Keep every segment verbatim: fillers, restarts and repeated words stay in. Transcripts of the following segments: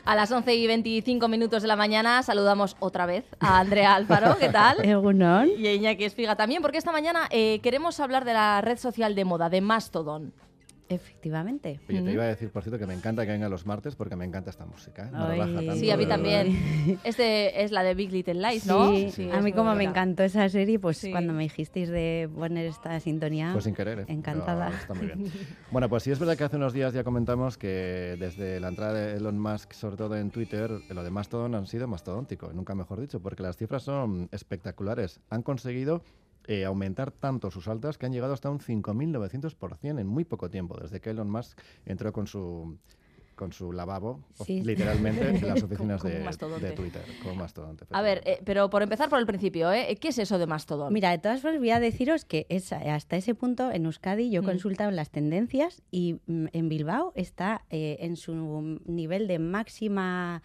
A las once y veinticinco minutos de la mañana saludamos otra vez a Andrea Alfaro, ¿qué tal? Egunon. Y a Iñaki Espiga también, porque esta mañana eh, queremos hablar de la red social de moda, de Mastodon. Efectivamente. Oye, te iba a decir, por cierto, que me encanta que venga los martes porque me encanta esta música, ¿eh? Me Ay. relaja tanto. Sí, a mí de verdad. también. Este es la de Big Little Lies, ¿no? Sí, Sí, a es mí muy como me bonita. encantó esa serie, pues Sí. cuando me dijisteis de poner esta sintonía, Pues sin querer, ¿eh? encantada. Pero está muy bien. Bueno, pues sí es verdad que hace unos días ya comentamos que desde la entrada de Elon Musk, sobre todo en Twitter, lo de Mastodon han sido mastodóntico, nunca mejor dicho, porque las cifras son espectaculares. Han conseguido eh, aumentar tanto sus altas que han llegado hasta un cinco mil novecientos por ciento en muy poco tiempo, desde que Elon Musk entró con su... con su lavabo, Sí. literalmente, en las oficinas Como un de, mastodonte. de Twitter, como mastodonte. A ver, eh, pero por empezar por el principio, ¿eh? ¿Qué es eso de Mastodon? Mira, de todas formas voy a deciros que es, hasta ese punto en Euskadi yo he Mm. consultado las tendencias y mm, en Bilbao está eh, en su nivel de máxima,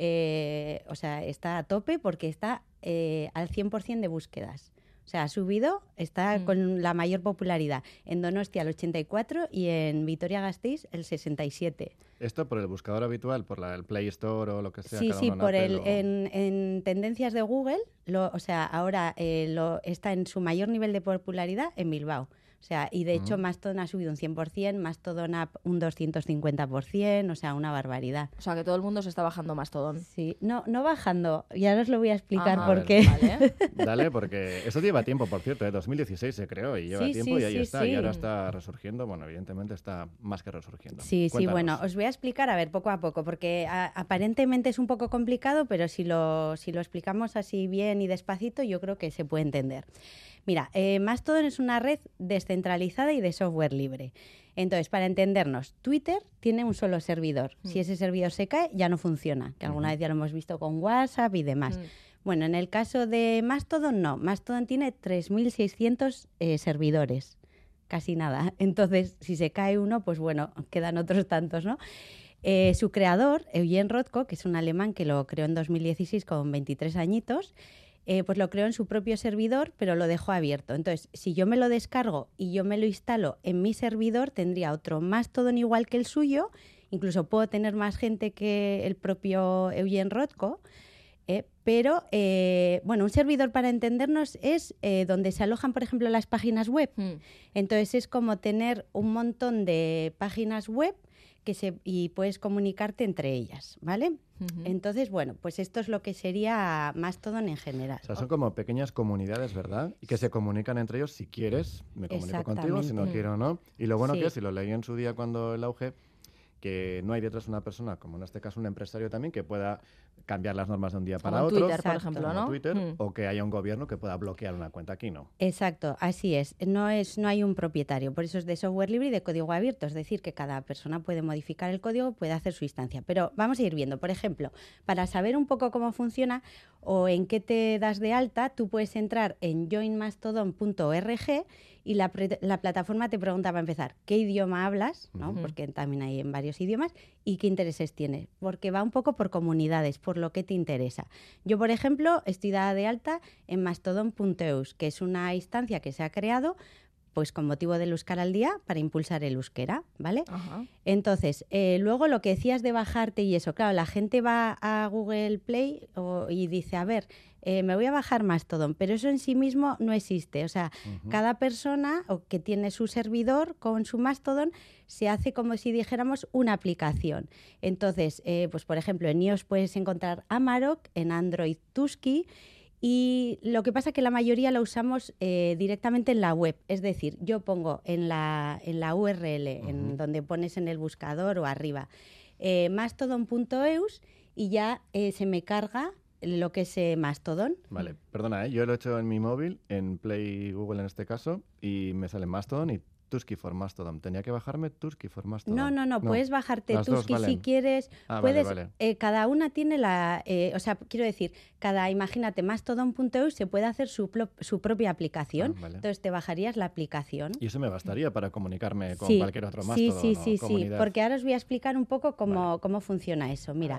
eh, o sea, está a tope porque está eh, al cien por ciento de búsquedas. O sea, ha subido, está Mm. con la mayor popularidad. En Donostia el ochenta y cuatro y en Vitoria-Gasteiz el sesenta y siete. ¿Esto por el buscador habitual, por la, el Play Store o lo que sea? Sí, cada sí, uno en por Apple el, o- en, en tendencias de Google, lo, o sea, ahora eh, lo, está en su mayor nivel de popularidad en Bilbao. O sea, y de hecho Ujú. Mastodon ha subido un cien por ciento, Mastodon App un doscientos cincuenta por ciento, o sea, una barbaridad. O sea, que todo el mundo se está bajando Mastodon. Sí, no, no bajando, y ahora os lo voy a explicar Ajá, por A ver, qué. Vale. Dale, porque eso lleva tiempo, por cierto, ¿eh? dos mil dieciséis se creó y lleva Sí, tiempo sí, y ahí sí, está. sí. Y ahora está resurgiendo, bueno, evidentemente está más que resurgiendo. Sí, sí, Cuéntanos. bueno, os voy a explicar, a ver, poco a poco, porque a- aparentemente es un poco complicado, pero si lo, si lo explicamos así bien y despacito, yo creo que se puede entender. Mira, eh, Mastodon es una red descentralizada y de software libre. Entonces, para entendernos, Twitter tiene un solo servidor. Mm. Si ese servidor se cae, ya no funciona, que alguna Ujú. vez ya lo hemos visto con WhatsApp y demás. Mm. Bueno, en el caso de Mastodon, no. Mastodon tiene tres mil seiscientos eh, servidores. Casi nada. Entonces, si se cae uno, pues bueno, quedan otros tantos, ¿no? Eh, su creador, Eugen Rothko, que es un alemán que lo creó en dos mil dieciséis con veintitrés añitos, eh, pues lo creó en su propio servidor, pero lo dejó abierto. Entonces, si yo me lo descargo y yo me lo instalo en mi servidor, tendría otro Mastodon igual que el suyo, incluso puedo tener más gente que el propio Eugen Rothko, eh, pero, eh, bueno, un servidor, para entendernos, es eh, donde se alojan, por ejemplo, las páginas web. Mm. Entonces es como tener un montón de páginas web que se, y puedes comunicarte entre ellas, ¿vale? Ujú. Entonces, bueno, pues esto es lo que sería Mastodon en general. O sea, son como pequeñas comunidades, ¿verdad? Y que se comunican entre ellos si quieres, me comunico contigo, si no Exactamente. quiero no. Y lo bueno Sí. que es, y lo leí en su día cuando el auge, que no hay detrás una persona, como en este caso un empresario también, que pueda cambiar las normas de un día para Como en otro. Twitter, por Exacto. ejemplo, como ¿no? Twitter, Mm. o que haya un gobierno que pueda bloquear una cuenta. Aquí no. Exacto, así es. No es, no hay un propietario, por eso es de software libre y de código abierto, es decir, que cada persona puede modificar el código, puede hacer su instancia. Pero vamos a ir viendo, por ejemplo, para saber un poco cómo funciona o en qué te das de alta, tú puedes entrar en join mastodon punto org y la, pre- la plataforma te pregunta para empezar qué idioma hablas, ¿no? Ujú. Porque también hay en varios idiomas, y qué intereses tienes, porque va un poco por comunidades, por lo que te interesa. Yo, por ejemplo, estoy dada de alta en mastodon punto eus, que es una instancia que se ha creado pues con motivo del Euskara al Día para impulsar el euskera, ¿vale? Ajá. Entonces, eh, luego lo que decías de bajarte y eso, claro, la gente va a Google Play o- y dice, a ver, eh, me voy a bajar Mastodon, pero eso en sí mismo no existe. O sea, Ujú. cada persona o que tiene su servidor con su Mastodon se hace como si dijéramos una aplicación. Entonces, eh, pues por ejemplo, en iOS puedes encontrar Amarok, en Android Tusky. Y lo que pasa es que la mayoría la usamos eh, directamente en la web. Es decir, yo pongo en la, en la U R L, Ujú. en donde pones en el buscador o arriba, eh, mastodon punto eus y ya eh, se me carga lo que es eh, Mastodon. Vale, perdona, ¿eh? Yo lo he hecho en mi móvil, en Play Google en este caso, y me sale Mastodon y Tusky for Mastodon. Tenía que bajarme Tusky for Mastodon. No, no, no, puedes bajarte las dos Tusky si valen. quieres. Ah, vale, puedes, vale. eh, cada una tiene la, eh, o sea, quiero decir, cada, imagínate, mastodon punto eus se puede hacer su, plo- su propia aplicación. Ah, vale. Entonces te bajarías la aplicación. Y eso me bastaría para comunicarme con Sí, cualquier otro sí, Mastodon sí, o sí, sí, comunidad. porque ahora os voy a explicar un poco cómo, Vale. cómo funciona eso. A Mira, ver.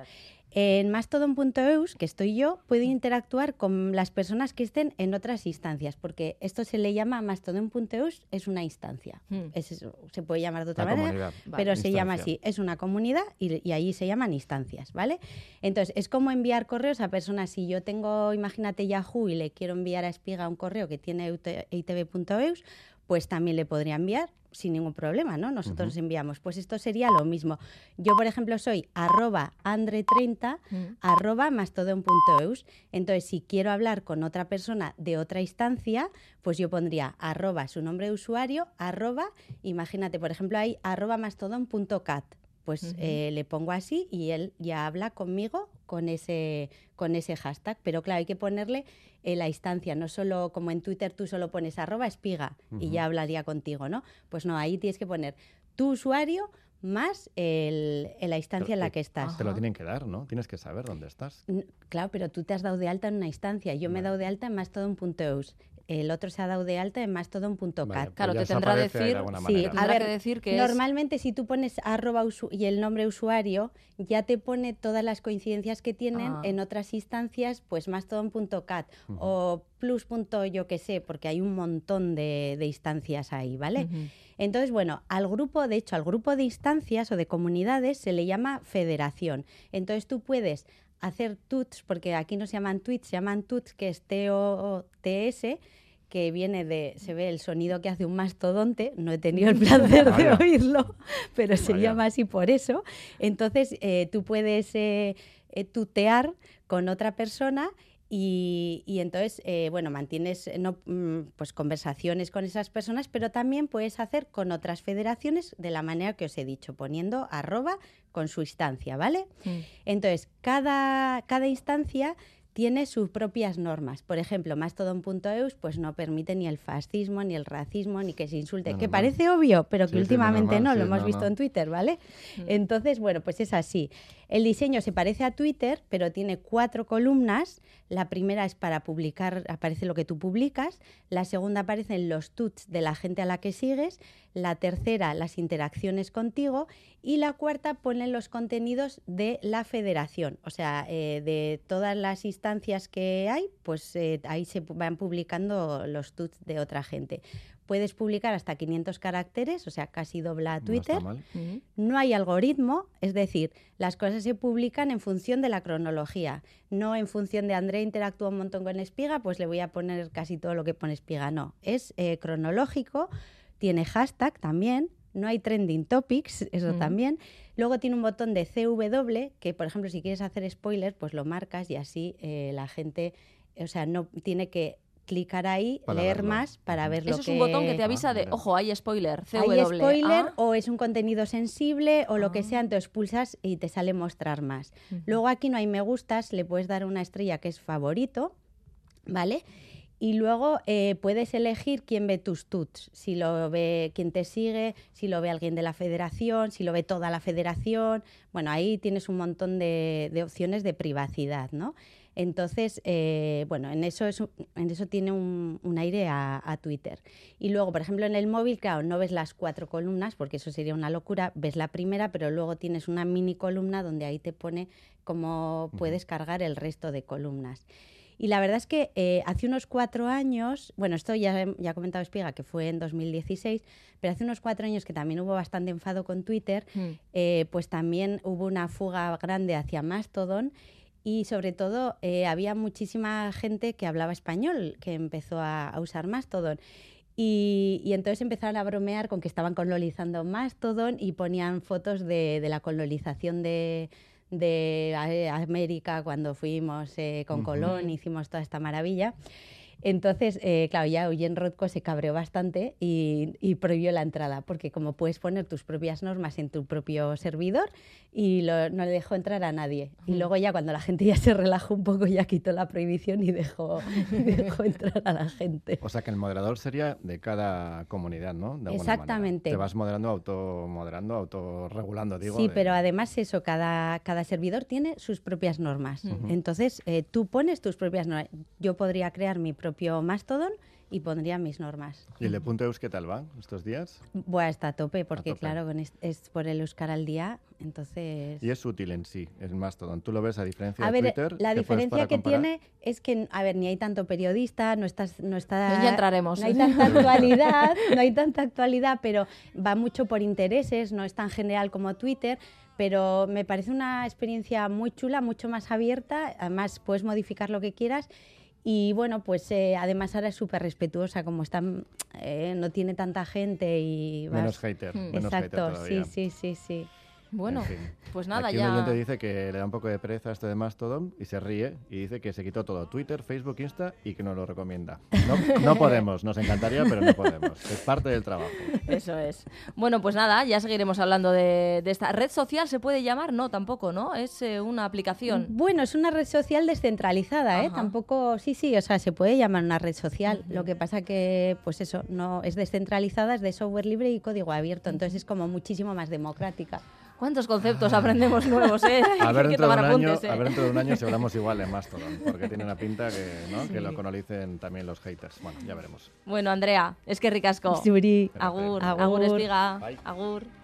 En mastodon punto e u, que estoy yo, puedo interactuar con las personas que estén en otras instancias, porque esto se le llama mastodon punto e u, es una instancia. Mm. Es eso, se puede llamar de otra Una manera, comunidad. pero Vale. se Instancia. llama así. Es una comunidad y, y ahí se llaman instancias, ¿vale? Entonces, es como enviar correos a personas. Si yo tengo, imagínate, Yahoo y le quiero enviar a Espiga un correo que tiene e i te be punto e u, pues también le podría enviar sin ningún problema, ¿no? Nosotros Ujú. enviamos. Pues esto sería lo mismo. Yo, por ejemplo, soy arroba andre treinta, Mm. arroba mastodon punto e u. Entonces, si quiero hablar con otra persona de otra instancia, pues yo pondría arroba su nombre de usuario, arroba, imagínate, por ejemplo, ahí, arroba mastodon punto cat. Pues Ujú. eh, le pongo así y él ya habla conmigo con ese, con ese hashtag. Pero claro, hay que ponerle eh, la instancia, no solo como en Twitter tú solo pones arroba espiga y Ujú. ya hablaría contigo, ¿no? Pues no, ahí tienes que poner tu usuario más el, el la instancia en la que estás. Te lo Ajá. tienen que dar, ¿no? Tienes que saber dónde estás. N- Claro, pero tú te has dado de alta en una instancia. Yo me he Vale. dado de alta en mastodon punto e u. El otro se ha dado de alta en mastodon punto cat. Vale, Claro, pues ya te tendrá desaparece ahí de decir- alguna Sí, manera. Tendrá a ver, que decir que es- normalmente si tú pones arroba usu- y el nombre usuario, ya te pone todas las coincidencias que tienen Ah. en otras instancias, pues mastodon punto cat Ujú. o plus. Yo que sé, porque hay un montón de, de instancias ahí, ¿vale? Ujú. Entonces, bueno, al grupo, de hecho, al grupo de instancias o de comunidades se le llama federación. Entonces tú puedes hacer tuts, porque aquí no se llaman tweets, se llaman tuts, que es T O T S, que viene de, se ve el sonido que hace un mastodonte, no he tenido el placer de Vaya. oírlo, pero se Vaya. llama así por eso. Entonces eh, tú puedes eh, eh, tutear con otra persona y, y entonces, eh, bueno, mantienes eh, no, mm, pues conversaciones con esas personas, pero también puedes hacer con otras federaciones de la manera que os he dicho, poniendo arroba con su instancia, ¿vale? Mm. Entonces, cada, cada instancia tiene sus propias normas. Por ejemplo, mastodon punto e u pues no permite ni el fascismo, ni el racismo, ni que se insulte. No, que normal. parece obvio, pero que Sí, sí, muy últimamente normal, no, sí, lo hemos no, visto no. en Twitter, ¿vale? Mm. Entonces, bueno, pues es así. El diseño se parece a Twitter, pero tiene cuatro columnas. La primera es para publicar, aparece lo que tú publicas. La segunda aparecen los tweets de la gente a la que sigues. La tercera, las interacciones contigo. Y la cuarta pone los contenidos de la federación. O sea, eh, de todas las instancias que hay, pues eh, ahí se pu- van publicando los tweets de otra gente. Puedes publicar hasta quinientos caracteres, o sea, casi dobla a No Twitter. está mal. Ujú. No hay algoritmo, es decir, las cosas se publican en función de la cronología, no en función de Andrea interactúa un montón con Espiga, pues le voy a poner casi todo lo que pone Espiga. No, es eh, cronológico, tiene hashtag también, no hay trending topics, eso Ujú. también. Luego tiene un botón de C W, que por ejemplo si quieres hacer spoiler, pues lo marcas y así eh, la gente, o sea, no tiene que clicar ahí, Para leer verlo. más para Ujú. ver lo Eso que... es un botón que te avisa Ah, de, mira. ojo, hay spoiler, C Hay W. spoiler Ah. o es un contenido sensible o lo que Ah. sea, entonces pulsas y te sale mostrar más. Ujú. Luego aquí no hay me gustas, le puedes dar una estrella que es favorito, ¿vale? Y luego eh, puedes elegir quién ve tus tuts, si lo ve quién te sigue, si lo ve alguien de la federación, si lo ve toda la federación. Bueno, ahí tienes un montón de, de opciones de privacidad, ¿no? Entonces, eh, bueno, en eso, es, un- en eso tiene un, un aire a, a Twitter. Y luego, por ejemplo, en el móvil, claro, no ves las cuatro columnas, porque eso sería una locura, ves la primera, pero luego tienes una mini columna donde ahí te pone cómo puedes cargar el resto de columnas. Y la verdad es que eh, hace unos cuatro años, bueno, esto ya, ya ha comentado Espiga, que fue en dos mil dieciséis, pero hace unos cuatro años que también hubo bastante enfado con Twitter, Mm. eh, pues también hubo una fuga grande hacia Mastodon y sobre todo eh, había muchísima gente que hablaba español que empezó a, a usar Mastodon. Y, y entonces empezaron a bromear con que estaban colonizando Mastodon y ponían fotos de, de la colonización de, de a- América cuando fuimos eh, con Ujú. Colón, hicimos toda esta maravilla. Entonces, eh, claro, ya Eugen Rothko se cabreó bastante y, y prohibió la entrada, porque como puedes poner tus propias normas en tu propio servidor y lo- no le dejó entrar a nadie. Y Ujú. luego ya cuando la gente ya se relajó un poco, ya quitó la prohibición y dejó, dejó entrar a la gente. O sea que el moderador sería de cada comunidad, ¿no? De alguna Exactamente. manera. Te vas moderando, automoderando, autorregulando, digo. Sí, de- pero además eso, cada, cada servidor tiene sus propias normas. Ujú. Entonces, eh, tú pones tus propias normas. Yo podría crear mi propio Mastodon y pondría mis normas. ¿Y el de Punto Eus qué tal va estos días? Bueno, está a tope, porque A tope. claro, con es, es por el Euskara al día, entonces... Y es útil en sí, es Mastodon. ¿Tú lo ves a diferencia A de ver, Twitter? la ¿Qué puedes diferencia para que comparar? tiene es que, a ver, ni hay tanto periodista, no estás, no está, Ya entraremos. no hay tanta actualidad, no hay tanta actualidad, pero va mucho por intereses, no es tan general como Twitter, pero me parece una experiencia muy chula, mucho más abierta, además puedes modificar lo que quieras. Y bueno, pues eh, además ahora es súper respetuosa, como está, eh, no tiene tanta gente y... vas- Menos hater, Mm. menos hater Exacto, todavía. sí, sí, sí, sí. Bueno, En fin. pues nada, Aquí ya... un oyente dice que le da un poco de pereza esto de Mastodon y se ríe y dice que se quitó todo, Twitter, Facebook, Insta y que nos lo recomienda. No, no podemos, nos encantaría, pero no podemos. Es parte del trabajo. Eso es. Bueno, pues nada, ya seguiremos hablando de, de esta red social. ¿Se puede llamar? No, tampoco, ¿no? Es eh, una aplicación. Bueno, es una red social descentralizada, ¿eh? Ajá. Tampoco, sí, sí, o sea, se puede llamar una red social. Lo que pasa que, pues eso, no es descentralizada, es de software libre y código abierto, entonces es como muchísimo más democrática. ¿Cuántos conceptos aprendemos nuevos, eh? A ver, Hay que dentro de tomar un año, apuntes, eh. a ver dentro de un año si hablamos igual de Mastodon, porque tiene una pinta que, ¿no? que lo canolicen también los haters. Bueno, ya veremos. Bueno, Andrea, es que ricasco. Zuri. Agur, Agur. agur, espiga. Bye. Agur.